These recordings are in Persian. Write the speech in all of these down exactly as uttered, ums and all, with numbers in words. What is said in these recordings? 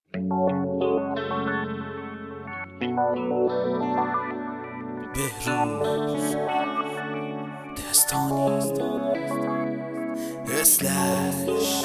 بهروز دستانی اسلش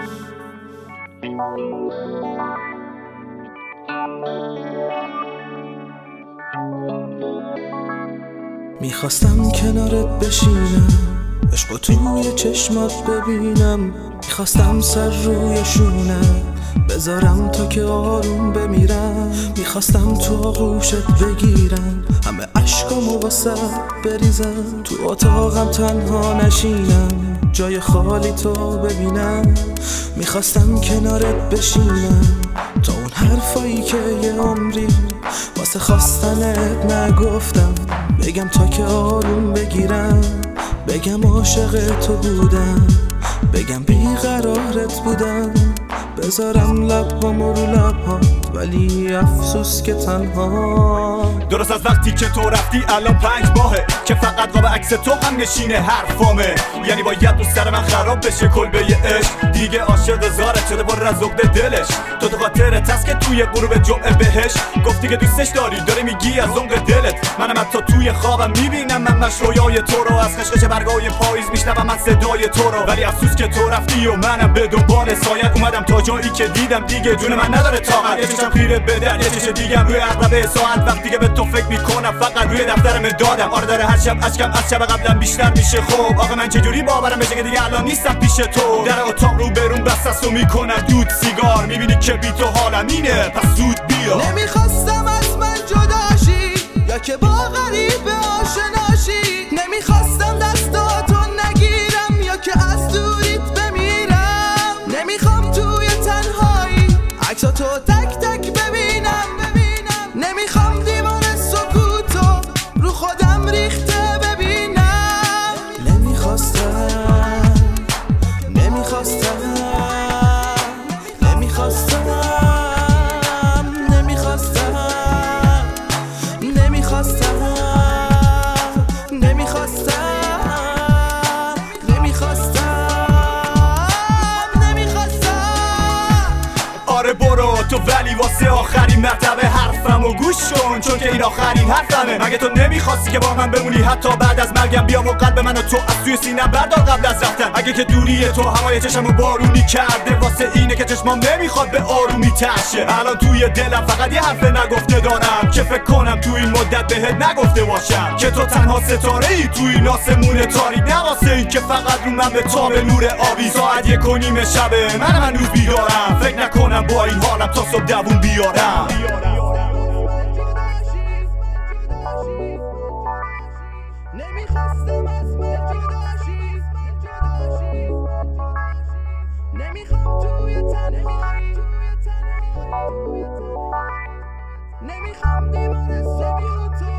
میخواستم کنارت بشینم، عشقو توی چشمات ببینم، میخواستم سر روی شونت بذارم تا که آروم بمیرم، میخواستم تو آغوشت بگیرم، همه عشقامو واسه بریزم، تو اتاقم تنها نشینم، جای خالی تو ببینم، میخواستم کنارت بشینم، تا اون حرفایی که یه عمری واسه خواستنت نگفتم بگم تا که آروم بگیرم، بگم عاشق تو بودم، بگم بیقرارت بودم، بذارم لبامو رو لبهات ولی افسوس که تنها. درست از وقتی که تو رفتی الان پنج ماهه که فقط قاب عکس تو هم نشینه حرفامه، یعنی باید تو سر من خراب بشه کلبه عشق، دیگه عاشق زارت شده پر از عقده دلش، تو تو خاطرت هست که توی غروب جمعه بهش گفتی که دوستش داری، داری میگی از عمق دلت، منم حتی توی خوابم میبینم من مشرویای تو رو، از خشخش برگای پاییز میشنوم من صدای تو رو، ولی افسوس که تو رفتی و منم به دنبال سایت اومدم تا جایی که دیدم دیگه جون من نداره طاقت، یه چشم خیره به در یه چشم دیگم روی عقربه ساعت، وقتی که به تو فکر میکنم فقط روی دفترم دادم، آره داره هر شب اشکم از شب قبلا بیشتر میشه، خب آخه من چجوری باورم بشه که دیگه الان نیستم پیش تو، در اتاق رو برون بسته است و میکنم دود سیگار، میبینی که بی تو حالم اینه پس زود بیا. نمیخواستم از من جداشی یا که با غریب آشناشی، نمیخواستم دستاتو نگیرم یا که از دوریت بمیرم، نمیخوام توی تنهایی عکساتو تک تک ببینم، نمیخوام دیوار سکوتو رو خودم ریخته ببینم، نمیخواستم نمیخواستم نمیخواستم نمیخواستم نمیخواستم نمیخواستم نمیخواستم نمیخواستم. آره برو تو ولی واسه آخرین مرتبه حرفمو گوش کن، چون که این آخرین حرفمه، مگه تو نمیخواستی که با من بمونی حتی بعد از مرگم، بیا و قلب منو تو از توی سینم بردار قبل از رفتن، اگه که دوری تو هوای چشمو بارونی کرده واسه اینه که چشمام نمیخواد به آرومی تشه، الان توی دلم فقط یه حرف نگفته دارم که فکر کنم توی این مدت بهت نگفته باشم که تو تنها ستاره ای توی این آسمون تاریک، نه واسه این که فقط رو من به تاب نور آبی، ساعت یک و نیم شبه منم هنوز بیدارم، فکر نکنم با این حالم تا صبح دوون بیارم. نمیخواستم از من جداشی، نمیخوام توی تنهایی، نمیخوام دیوار سکوتو